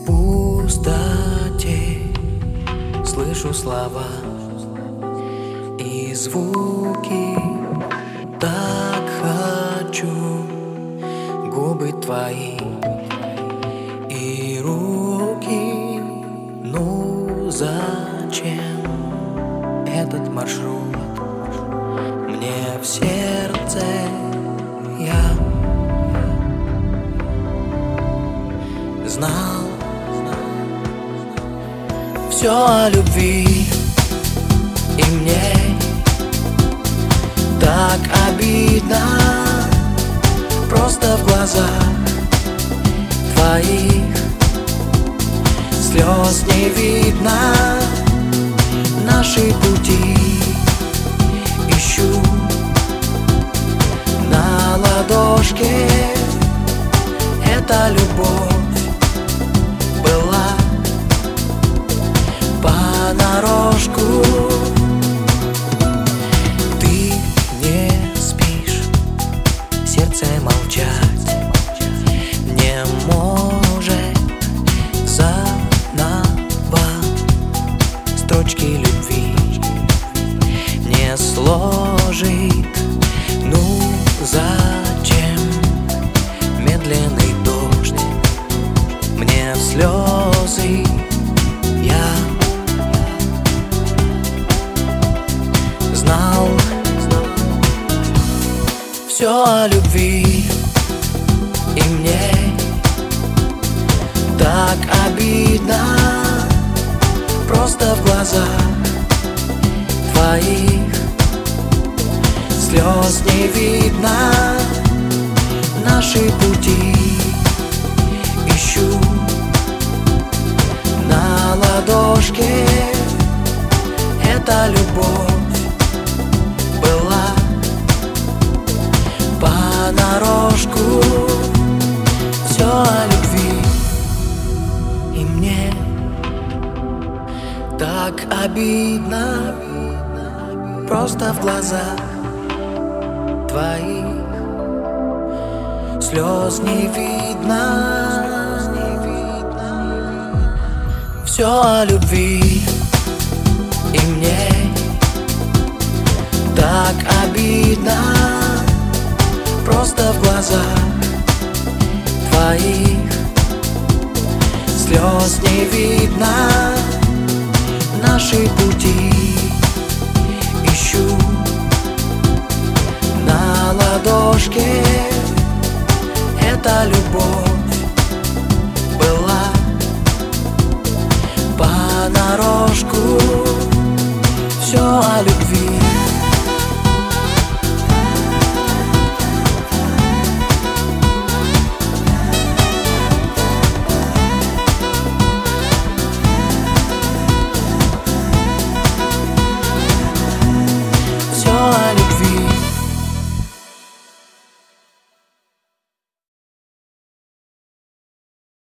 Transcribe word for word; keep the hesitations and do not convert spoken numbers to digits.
В пустоте слышу слова и звуки. Так хочу губы твои и руки. Ну зачем этот маршрут мне в сердце? Я знал все о любви, и мне так обидно. Просто в глазах твоих слез не видно. Наши пути ищу на ладошке. Эта любовь была понарошку. Ты не спишь, сердце молчать не может. Заново строчки любви не сложит. Ну зачем медленный дождь мне в слезы? Я знал все о любви, и мне так обидно. Просто в глазах твоих слез не видно. Наши пути ищу на ладошке. Эта любовь была понарошку. Все о любви, и мне так обидно. Просто в глазах твоих слез не видно. Все о любви, и мне так обидно. Просто в глазах твоих слез не видно. Наши пути ищу на ладошке. Эта любовь была понарошку. Все о любви.